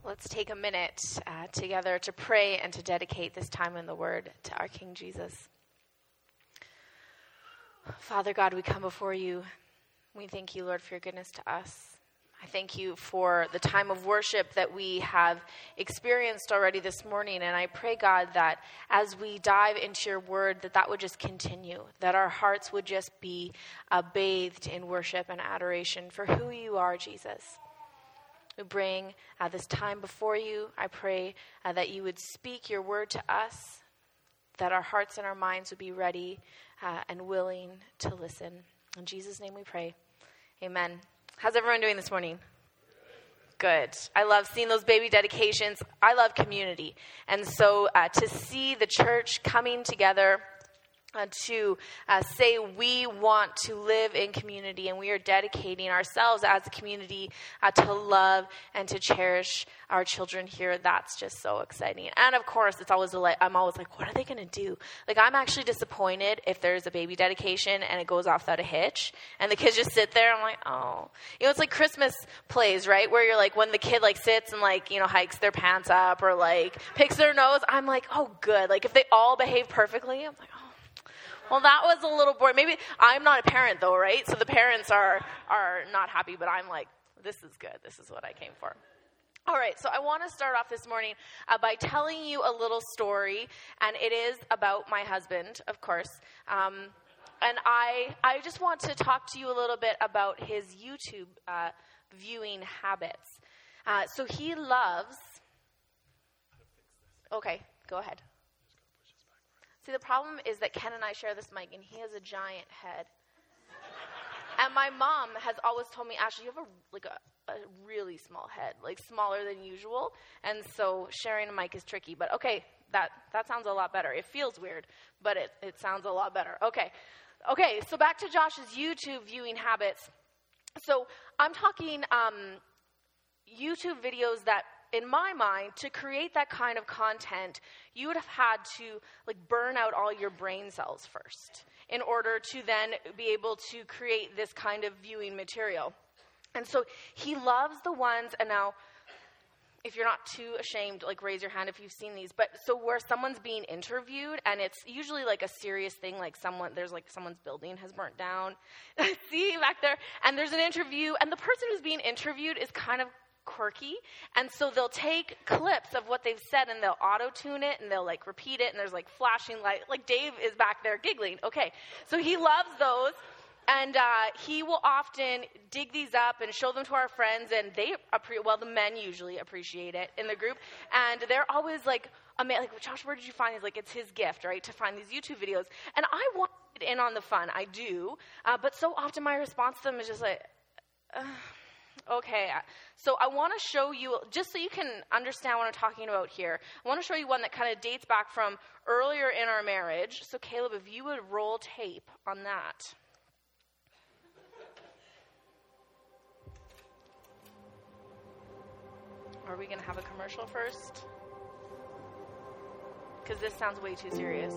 Let's take a minute together to pray and to dedicate this time in the Word to our King Jesus. Father God, we come before you. We thank you, Lord, for your goodness to us. I thank you for the time of worship that we have experienced already this morning. And I pray, God, that as we dive into your word, that would just continue, that our hearts would just be bathed in worship and adoration for who you are, Jesus. We bring this time before you. I pray that you would speak your word to us, that our hearts and our minds would be ready and willing to listen. In Jesus' name we pray. Amen. How's everyone doing this morning? Good. I love seeing those baby dedications. I love community. And so to see the church coming together to say we want to live in community and we are dedicating ourselves as a community to love and to cherish our children here. That's just so exciting. And of course, it's always I'm always like, what are they going to do? Like, I'm actually disappointed if there's a baby dedication and it goes off without a hitch and the kids just sit there. I'm like, oh, it's like Christmas plays, right? Where you're like, when the kid like sits and like, hikes their pants up or like picks their nose. I'm like, oh, good. Like if they all behave perfectly, I'm like, oh. Well, that was a little boring. Maybe I'm not a parent, though, right? So the parents are not happy, but I'm like, this is good. This is what I came for. All right, so I want to start off this morning by telling you a little story, and it is about my husband, of course. And I just want to talk to you a little bit about his YouTube viewing habits. So he loves... Okay, go ahead. See, the problem is that Ken and I share this mic, and he has a giant head. And my mom has always told me, Ashley, you have a really small head, like smaller than usual. And so sharing a mic is tricky. But okay, that sounds a lot better. It feels weird, but it sounds a lot better. Okay, so back to Josh's YouTube viewing habits. So I'm talking YouTube videos that, in my mind, to create that kind of content, you would have had to burn out all your brain cells first in order to then be able to create this kind of viewing material. And so he loves the ones, and now, if you're not too ashamed, raise your hand if you've seen these, but so where someone's being interviewed, and it's usually a serious thing, someone's building has burnt down. See back there? And there's an interview, and the person who's being interviewed is kind of quirky, and so they'll take clips of what they've said and they'll auto-tune it and they'll repeat it, and there's flashing light. Dave is back there giggling. Okay, so he loves those, and he will often dig these up and show them to our friends, and the men usually appreciate it in the group, and they're always Josh, where did you find these? It's his gift, right, to find these YouTube videos, and I want to get in on the fun. I do, but so often my response to them is just okay, so I want to show you, just so you can understand what I'm talking about here, I want to show you one that kind of dates back from earlier in our marriage. So Caleb, if you would roll tape on that. Are we going to have a commercial first? Because this sounds way too serious.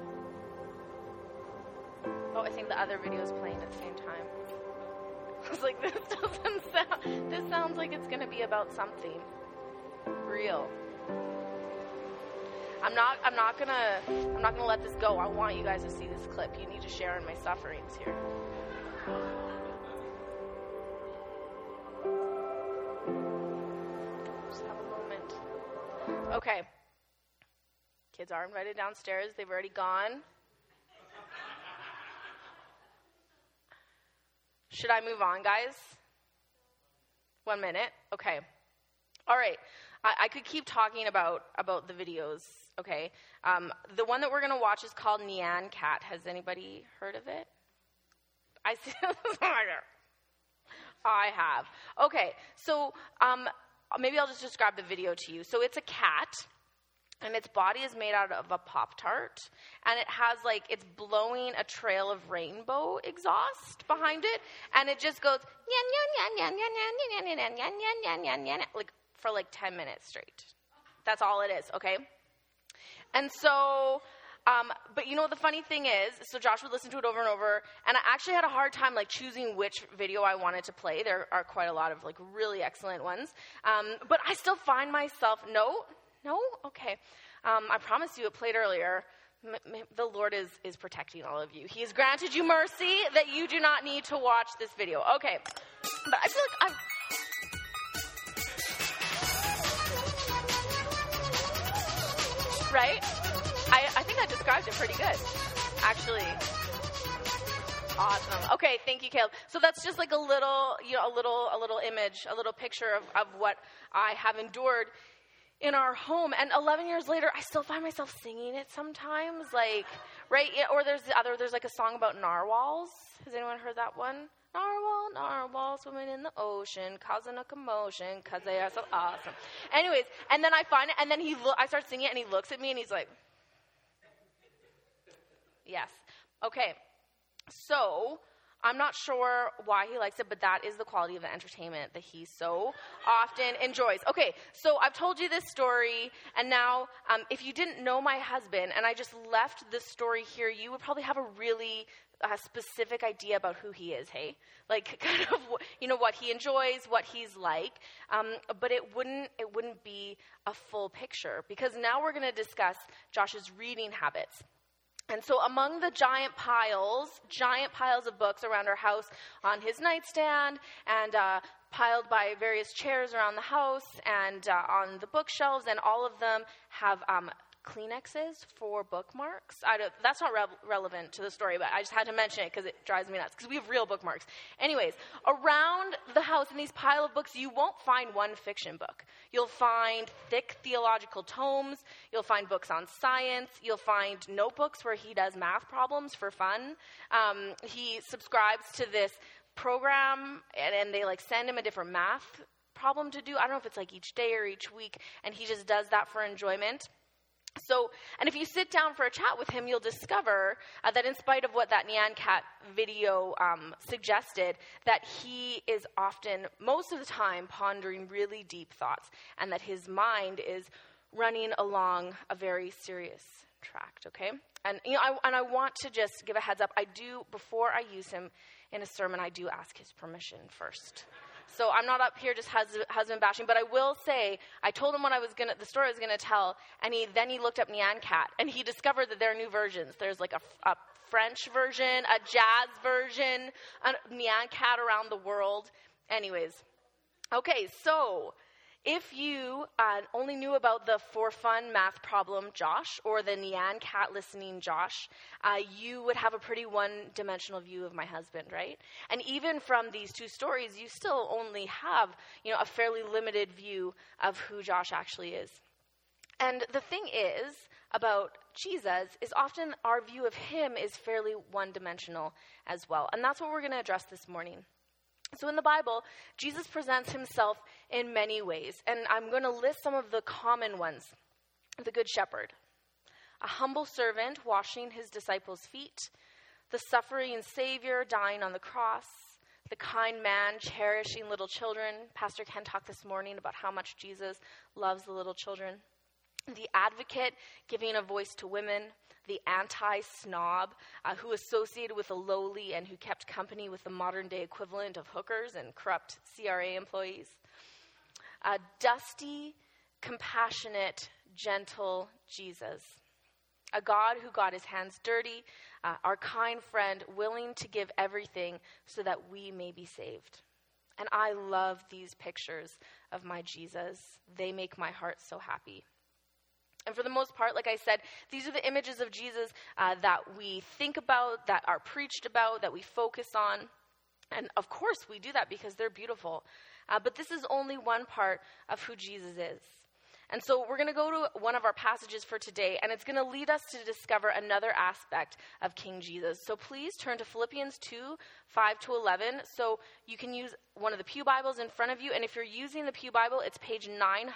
Oh, I think the other video is playing at the same time. I was like, this sounds like it's going to be about something real. I'm not going to let this go. I want you guys to see this clip. You need to share in my sufferings here. Just have a moment. Okay. Kids are invited downstairs. They've already gone. Should I move on, guys? 1 minute? Okay. All right. I could keep talking about the videos, okay? The one that we're going to watch is called Nyan Cat. Has anybody heard of it? I see. I have. Okay. So maybe I'll just describe the video to you. So it's a cat. And its body is made out of a Pop-Tart, and it has it's blowing a trail of rainbow exhaust behind it, and it just goes for 10 minutes straight. That's all it is, okay? And so But you know what the funny thing is? So Josh would listen to it over and over, and I actually had a hard time like choosing which video I wanted to play. There are quite a lot of like really excellent ones. But I still find myself, no? Okay. I promise you it played earlier. The Lord is protecting all of you. He has granted you mercy that you do not need to watch this video. Okay. But I feel like right? I think I described it pretty good, actually. Awesome. Okay, thank you, Caleb. So that's just like a little image, a little picture of what I have endured in our home. And 11 years later, I still find myself singing it sometimes, like, right? Yeah, or there's like a song about narwhals. Has anyone heard that one? Narwhal, swimming in the ocean, causing a commotion, because they are so awesome. Anyways, and then I find it, and then I start singing it, and he looks at me, and he's like, yes. Okay, so I'm not sure why he likes it, but that is the quality of the entertainment that he so often enjoys. Okay, so I've told you this story, and now if you didn't know my husband, and I just left this story here, you would probably have a really specific idea about who he is, hey? Like, kind of, what he enjoys, what he's like, but it wouldn't be a full picture, because now we're going to discuss Josh's reading habits. And so among the giant piles of books around our house on his nightstand and piled by various chairs around the house and on the bookshelves, and all of them have Kleenexes for bookmarks. That's not relevant to the story, but I just had to mention it because it drives me nuts, because we have real bookmarks. Anyways, around the house in these pile of books, you won't find one fiction book. You'll find thick theological tomes. You'll find books on science. You'll find notebooks where he does math problems for fun. He subscribes to this program, and they like send him a different math problem to do. I don't know if it's like each day or each week, and he just does that for enjoyment. So, and if you sit down for a chat with him, you'll discover that in spite of what that Nyan Cat video suggested, that he is often, most of the time, pondering really deep thoughts, and that his mind is running along a very serious tract, okay? And I want to just give a heads up. Before I use him in a sermon, I do ask his permission first. So I'm not up here just husband bashing, but I will say, I told him the story I was going to tell, and then he looked up Nyan Cat, and he discovered that there are new versions. There's like a French version, a jazz version, a Nyan Cat around the world. Anyways, okay, so if you only knew about the for fun math problem Josh, or the Nyan Cat listening Josh, you would have a pretty one-dimensional view of my husband, right? And even from these two stories, you still only have, a fairly limited view of who Josh actually is. And the thing is about Jesus is often our view of him is fairly one-dimensional as well. And that's what we're going to address this morning. So in the Bible, Jesus presents himself in many ways, and I'm going to list some of the common ones. The Good Shepherd, a humble servant washing his disciples' feet, the suffering Savior dying on the cross, the kind man cherishing little children. Pastor Ken talked this morning about how much Jesus loves the little children. The advocate giving a voice to women, the anti-snob who associated with the lowly and who kept company with the modern-day equivalent of hookers and corrupt CRA employees. A dusty, compassionate, gentle Jesus. A God who got his hands dirty, our kind friend willing to give everything so that we may be saved. And I love these pictures of my Jesus. They make my heart so happy. And for the most part, like I said, these are the images of Jesus that we think about, that are preached about, that we focus on. And of course we do that because they're beautiful. But this is only one part of who Jesus is. And so we're going to go to one of our passages for today, and it's going to lead us to discover another aspect of King Jesus. So please turn to Philippians 2, 5-11. So you can use one of the Pew Bibles in front of you. And if you're using the Pew Bible, it's page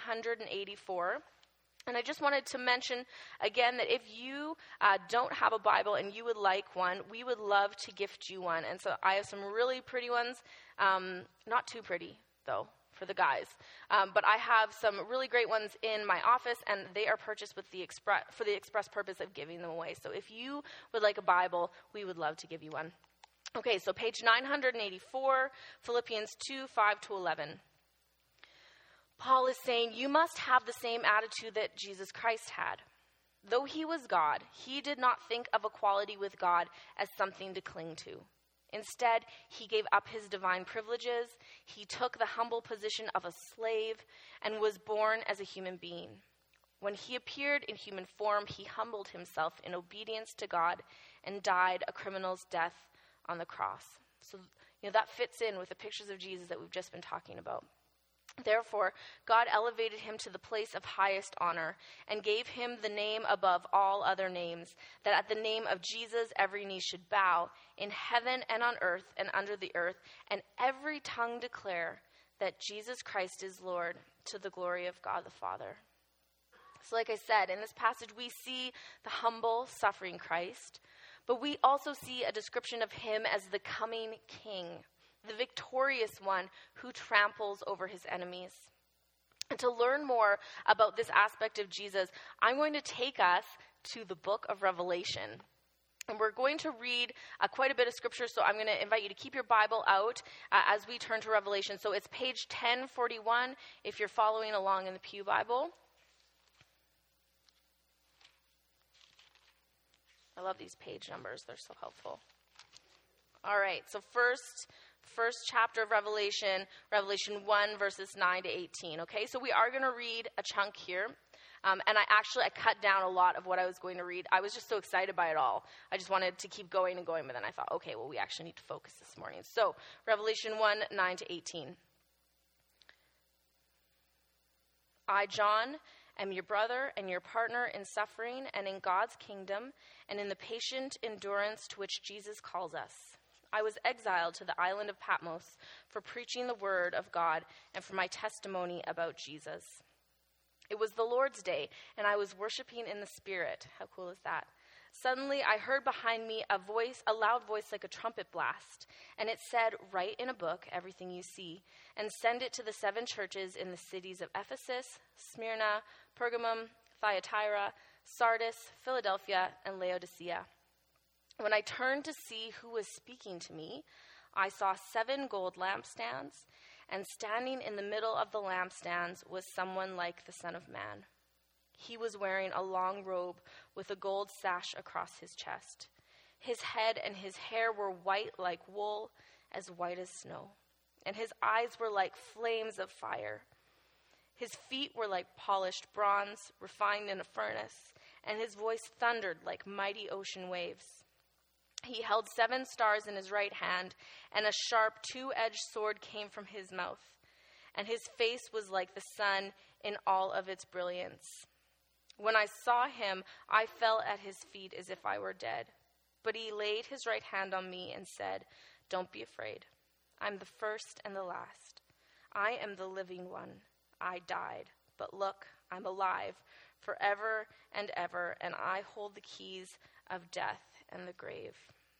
984. And I just wanted to mention again that if you don't have a Bible and you would like one, we would love to gift you one. And so I have some really pretty ones, not too pretty though, for the guys. But I have some really great ones in my office, and they are purchased with for the express purpose of giving them away. So if you would like a Bible, we would love to give you one. Okay, so page 984, Philippians 2, 5-11. Paul is saying, you must have the same attitude that Jesus Christ had. Though he was God, he did not think of equality with God as something to cling to. Instead, he gave up his divine privileges. He took the humble position of a slave and was born as a human being. When he appeared in human form, he humbled himself in obedience to God and died a criminal's death on the cross. So, that fits in with the pictures of Jesus that we've just been talking about. Therefore, God elevated him to the place of highest honor and gave him the name above all other names, that at the name of Jesus every knee should bow in heaven and on earth and under the earth, and every tongue declare that Jesus Christ is Lord, to the glory of God the Father. So like I said, in this passage we see the humble, suffering Christ, but we also see a description of him as the coming king, the victorious one who tramples over his enemies. And to learn more about this aspect of Jesus, I'm going to take us to the book of Revelation. And we're going to read quite a bit of scripture, so I'm going to invite you to keep your Bible out as we turn to Revelation. So it's page 1041 if you're following along in the Pew Bible. I love these page numbers. They're so helpful. All right, so first chapter of Revelation, Revelation 1, verses 9 to 18, okay? So we are going to read a chunk here, and I cut down a lot of what I was going to read. I was just so excited by it all. I just wanted to keep going and going, but then I thought, okay, well, we actually need to focus this morning. So Revelation 1, 9 to 18. I, John, am your brother and your partner in suffering and in God's kingdom and in the patient endurance to which Jesus calls us. I was exiled to the island of Patmos for preaching the word of God and for my testimony about Jesus. It was the Lord's day, and I was worshiping in the Spirit. How cool is that? Suddenly I heard behind me a loud voice like a trumpet blast, and it said, write in a book everything you see, and send it to the 7 churches in the cities of Ephesus, Smyrna, Pergamum, Thyatira, Sardis, Philadelphia, and Laodicea. When I turned to see who was speaking to me, I saw 7 gold lampstands, and standing in the middle of the lampstands was someone like the Son of Man. He was wearing a long robe with a gold sash across his chest. His head and his hair were white like wool, as white as snow, and his eyes were like flames of fire. His feet were like polished bronze, refined in a furnace, and his voice thundered like mighty ocean waves. He held 7 stars in his right hand, and a sharp 2-edged sword came from his mouth. And his face was like the sun in all of its brilliance. When I saw him, I fell at his feet as if I were dead. But he laid his right hand on me and said, don't be afraid. I'm the first and the last. I am the living one. I died, but look, I'm alive forever and ever, and I hold the keys of death and the grave.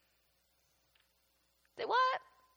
Say what?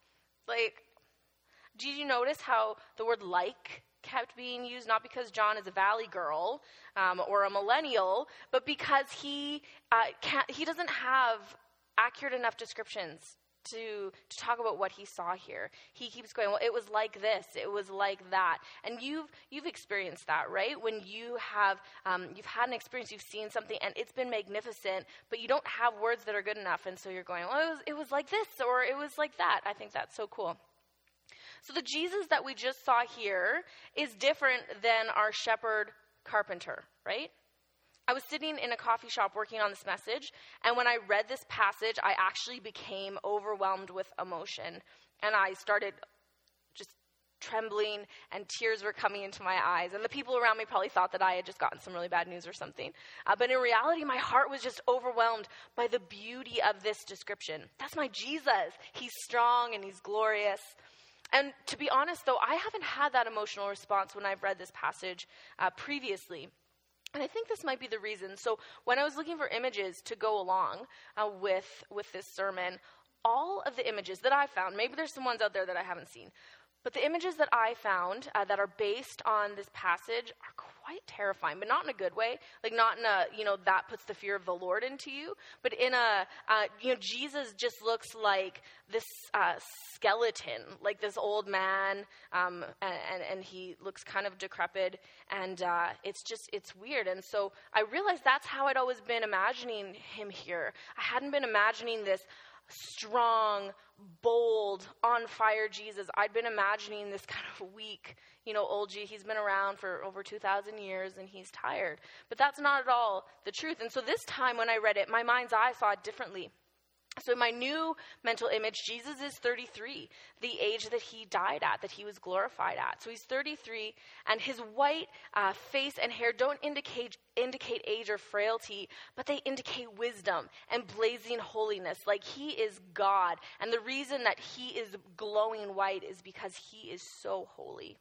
Did you notice how the word like kept being used? Not because John is a valley girl or a millennial, but because he doesn't have accurate enough descriptions to talk about what he saw here. He keeps going, well, it was like this, it was like that. And you've experienced that, right? When you have, you've had an experience, you've seen something, and it's been magnificent, but you don't have words that are good enough, and so you're going, well, it was like this, or it was like that. I think that's so cool. So the Jesus that we just saw here is different than our shepherd carpenter, right? I was sitting in a coffee shop working on this message, and when I read this passage, I actually became overwhelmed with emotion, and I started just trembling, and tears were coming into my eyes, and the people around me probably thought that I had just gotten some really bad news or something, but in reality, my heart was just overwhelmed by the beauty of this description. That's my Jesus. He's strong, and he's glorious. And to be honest, though, I haven't had that emotional response when I've read this passage previously. And I think this might be the reason. So when I was looking for images to go along with this sermon, all of the images that I found, maybe there's some ones out there that I haven't seen, But the images that I found that are based on this passage are quite terrifying, but not in a good way. Like not in a, that puts the fear of the Lord into you, but in a, Jesus just looks like this skeleton, like this old man, and he looks kind of decrepit, and it's weird. And so I realized that's how I'd always been imagining him here. I hadn't been imagining this strong, bold, on fire Jesus. I'd been imagining this kind of weak, old G. He's been around for over 2,000 years and he's tired. But that's not at all the truth. And so this time when I read it, my mind's eye saw it differently. So in my new mental image, Jesus is 33, the age that he died at, that he was glorified at. So he's 33, and his white face and hair don't indicate age or frailty, but they indicate wisdom and blazing holiness, like he is God. And the reason that he is glowing white is because he is so holy.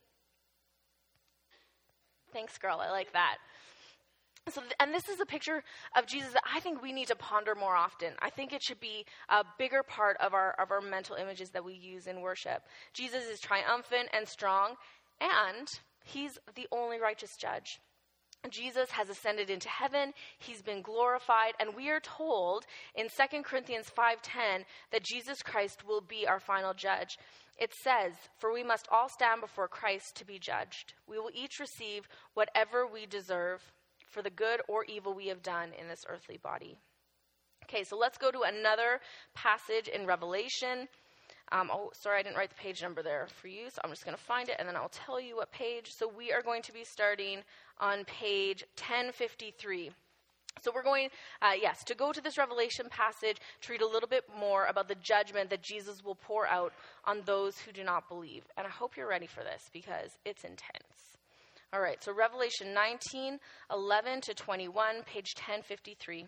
Thanks, girl. I like that. So, and this is a picture of Jesus that I think we need to ponder more often. I think it should be a bigger part of our mental images that we use in worship. Jesus is triumphant and strong, and he's the only righteous judge. Jesus has ascended into heaven, he's been glorified, and we are told in 2 Corinthians 5:10 that Jesus Christ will be our final judge. It says, "For we must all stand before Christ to be judged. We will each receive whatever we deserve for the good or evil we have done in this earthly body." Okay, so let's go to another passage in Revelation. Sorry, I didn't write the page number there for you, so I'm just going to find it, and then I'll tell you what page. So we are going to be starting on page 1053. So we're going, to go to this Revelation passage to read a little bit more about the judgment that Jesus will pour out on those who do not believe. And I hope you're ready for this because it's intense. All right, so Revelation 19, 11 to 21, page 1053.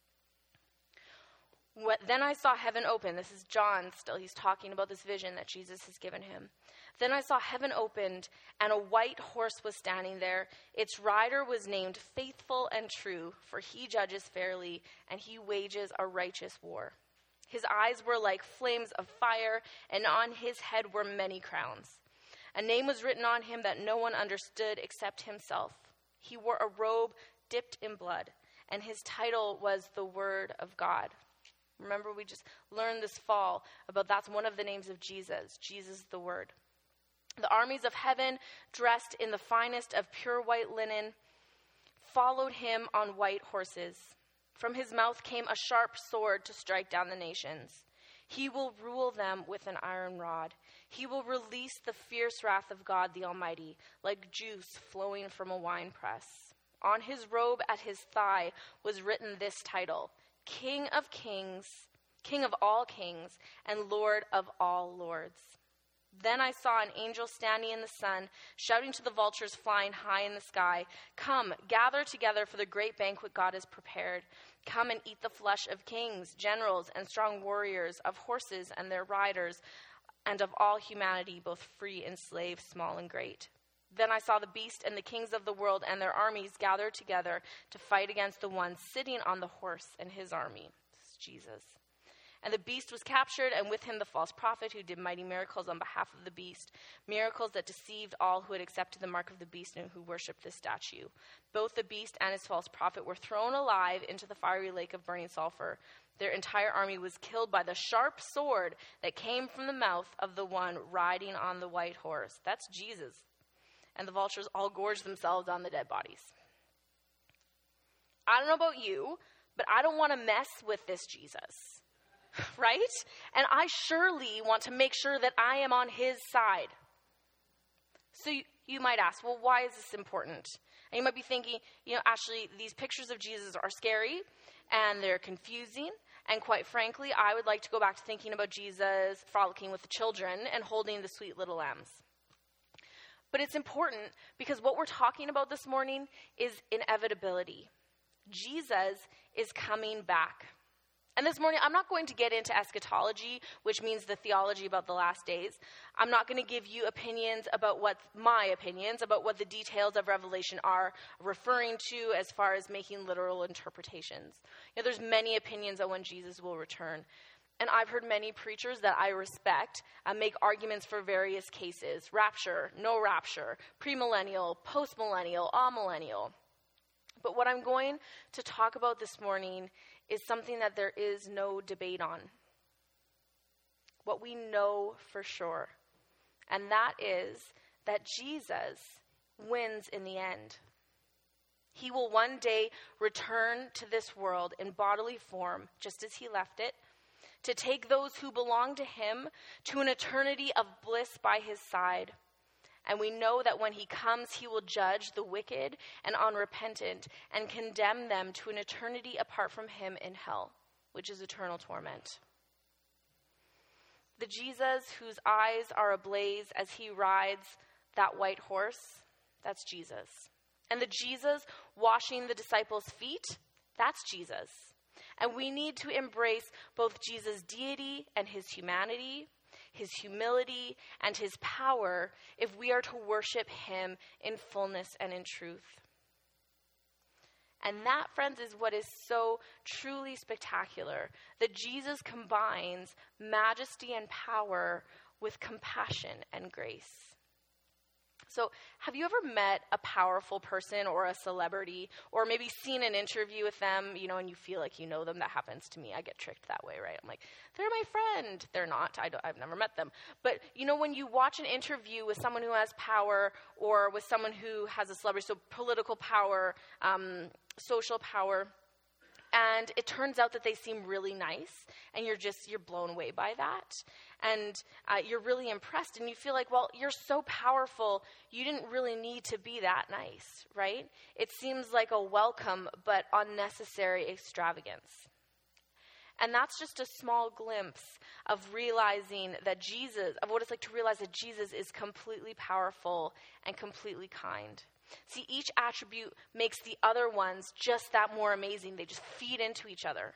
Then I saw heaven open. This is John still. He's talking about this vision that Jesus has given him. Then I saw heaven opened, and a white horse was standing there. Its rider was named Faithful and True, for he judges fairly, and he wages a righteous war. His eyes were like flames of fire, and on his head were many crowns. A name was written on him that no one understood except himself. He wore a robe dipped in blood, and his title was the Word of God. Remember, we just learned this fall about that's one of the names of Jesus, Jesus the Word. The armies of heaven, dressed in the finest of pure white linen, followed him on white horses. From his mouth came a sharp sword to strike down the nations. He will rule them with an iron rod. He will release the fierce wrath of God the Almighty, like juice flowing from a winepress. On his robe at his thigh was written this title: King of Kings, King of all kings, and Lord of all lords. Then I saw an angel standing in the sun, shouting to the vultures flying high in the sky, "Come, gather together for the great banquet God has prepared. Come and eat the flesh of kings, generals, and strong warriors, of horses and their riders, and of all humanity, both free and slave, small and great." Then I saw the beast and the kings of the world and their armies gathered together to fight against the one sitting on the horse and his army. This is Jesus. And the beast was captured, and with him the false prophet who did mighty miracles on behalf of the beast, miracles that deceived all who had accepted the mark of the beast and who worshipped the statue. Both the beast and his false prophet were thrown alive into the fiery lake of burning sulfur. Their entire army was killed by the sharp sword that came from the mouth of the one riding on the white horse. That's Jesus. And the vultures all gorged themselves on the dead bodies. I don't know about you, but I don't want to mess with this Jesus. Right? And I surely want to make sure that I am on his side. So you might ask, well, why is this important? And you might be thinking, Ashley, these pictures of Jesus are scary and they're confusing. And quite frankly, I would like to go back to thinking about Jesus frolicking with the children and holding the sweet little lambs. But it's important because what we're talking about this morning is inevitability. Jesus is coming back. And this morning, I'm not going to get into eschatology, which means the theology about the last days. I'm not going to give you my opinions about what the details of Revelation are referring to as far as making literal interpretations. There's many opinions on when Jesus will return. And I've heard many preachers that I respect make arguments for various cases: rapture, no rapture, premillennial, postmillennial, amillennial. But what I'm going to talk about this morning is something that there is no debate on. What we know for sure, and that is that Jesus wins in the end. He will one day return to this world in bodily form, just as he left it, to take those who belong to him to an eternity of bliss by his side. And we know that when he comes, he will judge the wicked and unrepentant and condemn them to an eternity apart from him in hell, which is eternal torment. The Jesus whose eyes are ablaze as he rides that white horse, that's Jesus. And the Jesus washing the disciples' feet, that's Jesus. And we need to embrace both Jesus' deity and his humanity, his humility and his power, if we are to worship him in fullness and in truth. And that, friends, is what is so truly spectacular, that Jesus combines majesty and power with compassion and grace. So have you ever met a powerful person or a celebrity, or maybe seen an interview with them, and you feel like you know them? That happens to me. I get tricked that way, right? I'm like, they're my friend. They're not. I've never met them. But, when you watch an interview with someone who has power, or with someone who has a celebrity, so political power, social power, and it turns out that they seem really nice, and you're blown away by that. And you're really impressed, and you feel like, well, you're so powerful, you didn't really need to be that nice, right? It seems like a welcome but unnecessary extravagance. And that's just a small glimpse of realizing that of what it's like to realize that Jesus is completely powerful and completely kind. See, each attribute makes the other ones just that more amazing. They just feed into each other.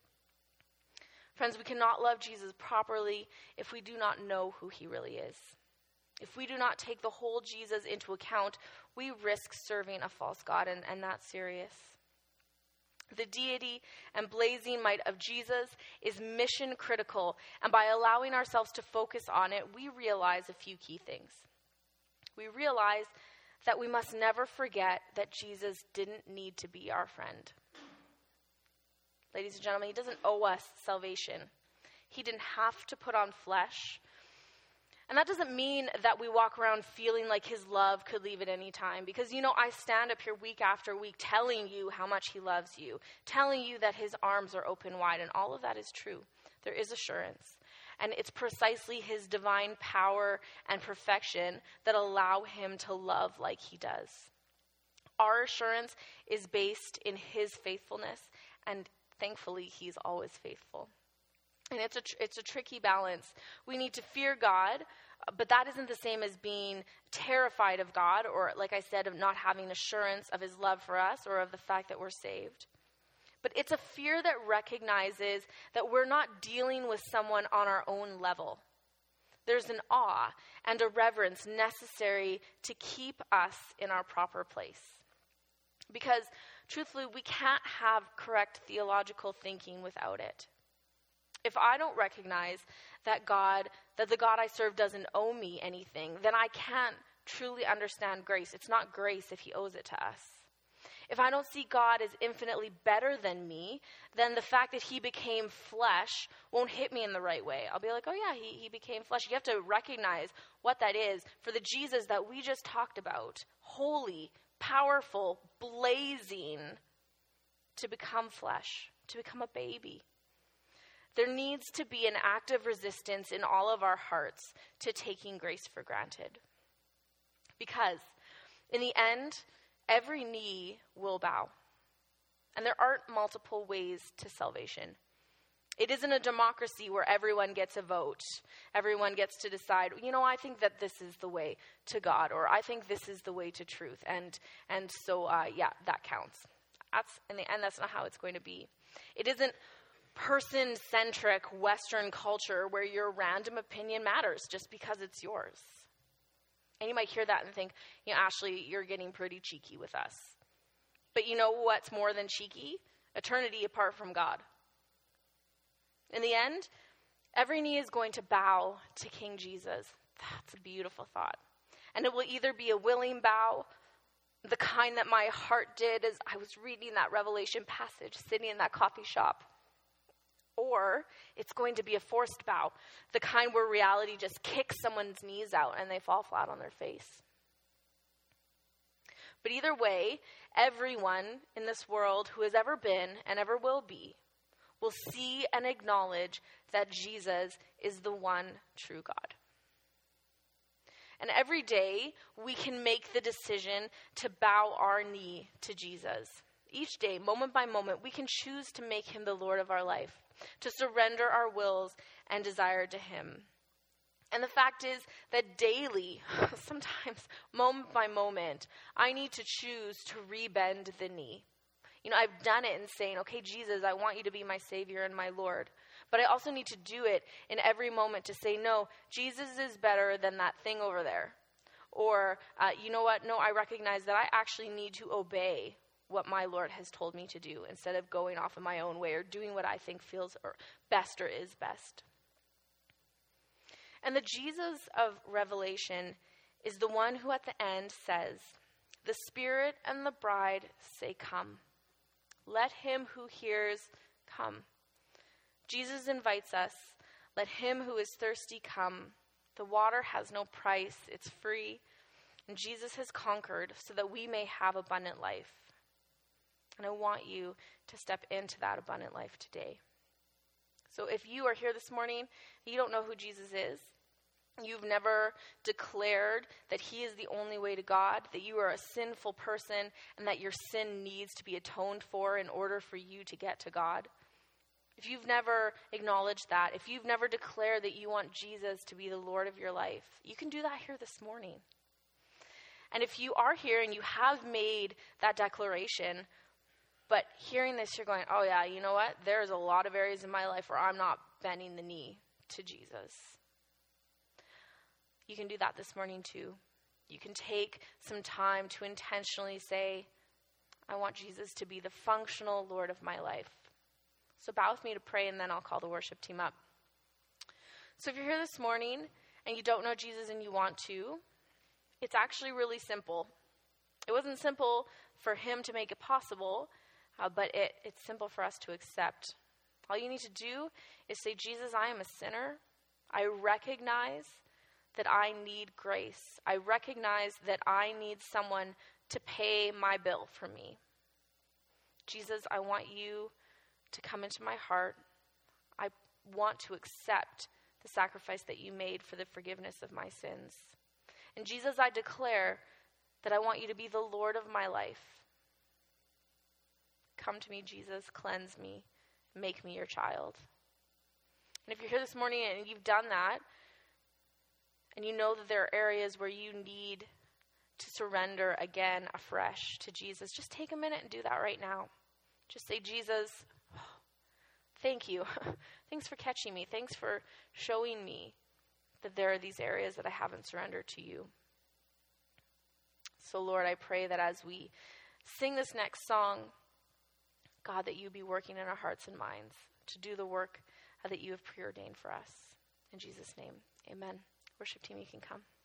Friends, we cannot love Jesus properly if we do not know who he really is. If we do not take the whole Jesus into account, we risk serving a false god, and that's serious. The deity and blazing might of Jesus is mission critical, and by allowing ourselves to focus on it, we realize a few key things. We realize that we must never forget that Jesus didn't need to be our friend. Ladies and gentlemen, he doesn't owe us salvation. He didn't have to put on flesh. And that doesn't mean that we walk around feeling like his love could leave at any time. Because, I stand up here week after week telling you how much he loves you, telling you that his arms are open wide, and all of that is true. There is assurance. And it's precisely his divine power and perfection that allow him to love like he does. Our assurance is based in his faithfulness, and thankfully, he's always faithful. And it's a tricky balance. We need to fear God, but that isn't the same as being terrified of God, or, like I said, of not having assurance of his love for us or of the fact that we're saved. But it's a fear that recognizes that we're not dealing with someone on our own level. There's an awe and a reverence necessary to keep us in our proper place. Because, truthfully, we can't have correct theological thinking without it. If I don't recognize that the God I serve doesn't owe me anything, then I can't truly understand grace. It's not grace if he owes it to us. If I don't see God as infinitely better than me, then the fact that he became flesh won't hit me in the right way. I'll be like, oh yeah, he became flesh. You have to recognize what that is for the Jesus that we just talked about. Holy, powerful, blazing, to become flesh, to become a baby. There needs to be an active resistance in all of our hearts to taking grace for granted. Because in the end, every knee will bow. And there aren't multiple ways to salvation. It isn't a democracy where everyone gets a vote. Everyone gets to decide, I think that this is the way to God, or I think this is the way to truth. And so that counts. In the end, that's not how it's going to be. It isn't person-centric Western culture where your random opinion matters just because it's yours. And you might hear that and think, Ashley, you're getting pretty cheeky with us. But you know what's more than cheeky? Eternity apart from God. In the end, Every knee is going to bow to King Jesus. That's a beautiful thought. And it will either be a willing bow, the kind that my heart did as I was reading that Revelation passage, sitting in that coffee shop, or it's going to be a forced bow, the kind where reality just kicks someone's knees out and they fall flat on their face. But either way, everyone in this world who has ever been and ever will be will see and acknowledge that Jesus is the one true God. And every day, we can make the decision to bow our knee to Jesus. Each day, moment by moment, we can choose to make him the Lord of our life, to surrender our wills and desire to him. And the fact is that daily, sometimes moment by moment, I need to choose to rebend the knee. I've done it in saying, okay, Jesus, I want you to be my Savior and my Lord. But I also need to do it in every moment to say, no, Jesus is better than that thing over there. Or, you know what? No, I recognize that I actually need to obey what my Lord has told me to do instead of going off in my own way or doing what I think feels best or is best. And the Jesus of Revelation is the one who at the end says, the Spirit and the bride say, come. Let him who hears come. Jesus invites us. Let him who is thirsty come. The water has no price. It's free. And Jesus has conquered so that we may have abundant life. And I want you to step into that abundant life today. So if you are here this morning, you don't know who Jesus is, you've never declared that he is the only way to God, that you are a sinful person, and that your sin needs to be atoned for in order for you to get to God. If you've never acknowledged that, if you've never declared that you want Jesus to be the Lord of your life, you can do that here this morning. And if you are here and you have made that declaration, but hearing this, you're going, oh yeah, you know what? There's a lot of areas in my life where I'm not bending the knee to Jesus. You can do that this morning too. You can take some time to intentionally say, I want Jesus to be the functional Lord of my life. So bow with me to pray, and then I'll call the worship team up. So if you're here this morning and you don't know Jesus and you want to, it's actually really simple. It wasn't simple for him to make it possible, but it's simple for us to accept. All you need to do is say, Jesus, I am a sinner. I recognize that I need grace. I recognize that I need someone to pay my bill for me. Jesus, I want you to come into my heart. I want to accept the sacrifice that you made for the forgiveness of my sins. And Jesus, I declare that I want you to be the Lord of my life. Come to me, Jesus, cleanse me, make me your child. And if you're here this morning and you've done that, and you know that there are areas where you need to surrender again afresh to Jesus, just take a minute and do that right now. Just say, Jesus, thank you. Thanks for catching me. Thanks for showing me that there are these areas that I haven't surrendered to you. So, Lord, I pray that as we sing this next song, God, that you be working in our hearts and minds to do the work that you have preordained for us. In Jesus' name, amen. Worship team, you can come.